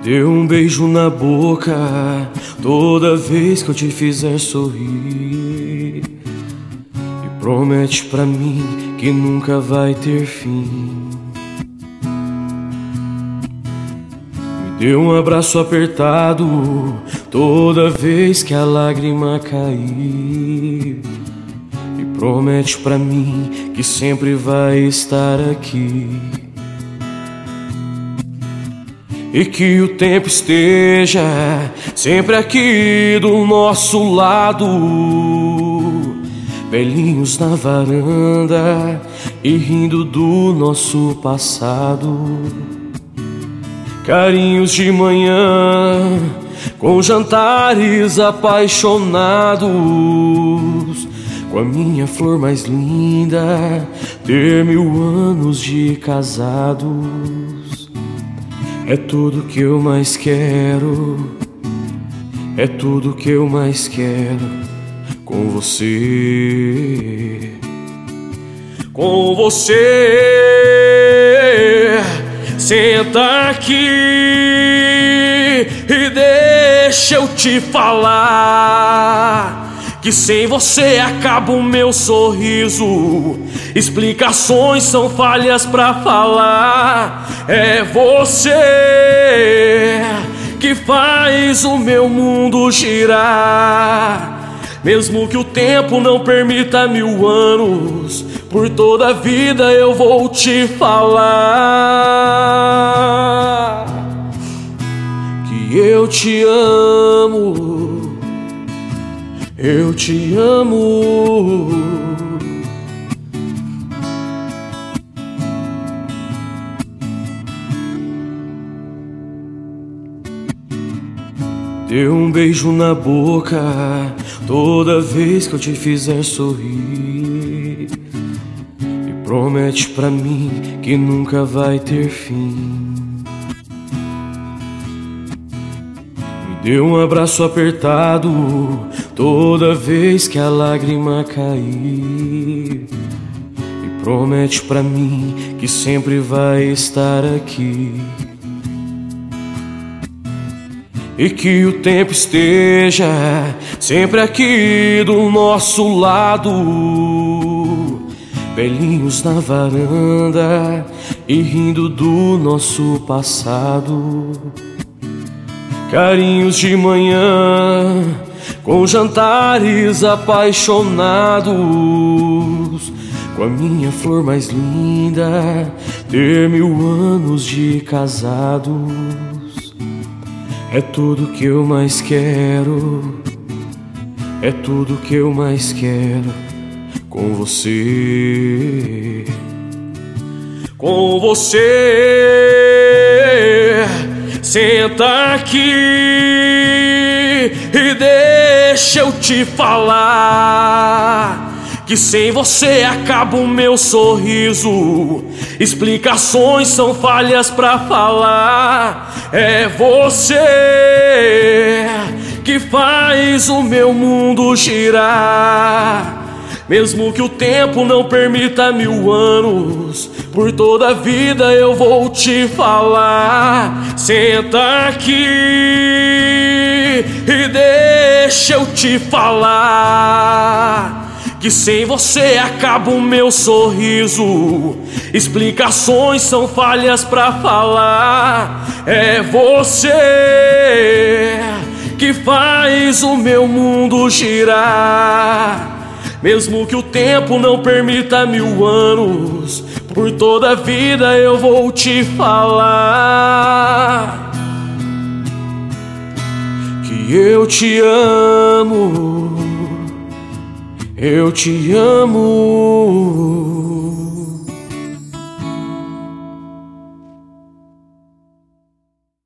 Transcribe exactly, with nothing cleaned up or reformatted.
Dê um beijo na boca toda vez que eu te fizer sorrir, e promete pra mim que nunca vai ter fim. Me dê um abraço apertado toda vez que a lágrima cair, e promete pra mim que sempre vai estar aqui. E que o tempo esteja sempre aqui do nosso lado, velhinhos na varanda e rindo do nosso passado. Carinhos de manhã com jantares apaixonados, com a minha flor mais linda, ter mil anos de casados. É tudo que eu mais quero, é tudo que eu mais quero com você. Com você, senta aqui e deixa eu te falar que sem você acaba o meu sorriso. Explicações são falhas pra falar. É você que faz o meu mundo girar. Mesmo que o tempo não permita mil anos, por toda a vida eu vou te falar que eu te amo, eu te amo. Dê um beijo na boca toda vez que eu te fizer sorrir, e promete pra mim que nunca vai ter fim. Me dê um abraço apertado toda vez que a lágrima cair, e promete pra mim que sempre vai estar aqui. E que o tempo esteja sempre aqui do nosso lado, velhinhos na varanda e rindo do nosso passado. Carinhos de manhã com jantares apaixonados, com a minha flor mais linda, ter mil anos de casados. É tudo que eu mais quero, é tudo que eu mais quero com você. Com você, senta aqui e deixa eu te falar que sem você acaba o meu sorriso. Explicações são falhas pra falar. É você que faz o meu mundo girar. Mesmo que o tempo não permita mil anos, por toda a vida eu vou te falar. Senta aqui e deixa eu te falar que sem você acaba o meu sorriso. Explicações são falhas pra falar. É você que faz o meu mundo girar. Mesmo que o tempo não permita mil anos, por toda a vida eu vou te falar que eu te amo, eu te amo.